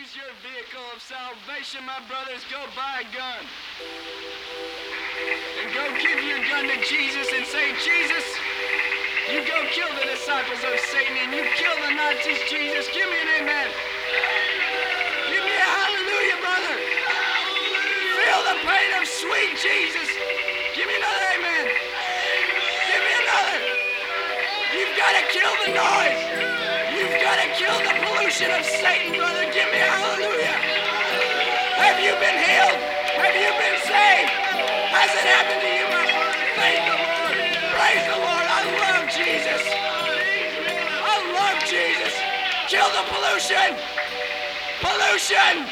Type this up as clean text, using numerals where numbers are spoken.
is your vehicle of salvation, my brothers. Go buy a gun. And go give your gun to Jesus and say, Jesus, you go kill the disciples of Satan and you kill the Nazis, Jesus. Give me an amen. Give me a hallelujah, brother. Feel the pain of sweet Jesus. Give me another amen. Give me another. You've got to kill the noise. You've got to kill the pollution of Satan, brother. Give me a hallelujah. Have you been healed? Have you been saved? Has it happened to you, my brother? Thank the Lord. Praise the Lord. I love Jesus. I love Jesus. Kill the pollution. Pollution.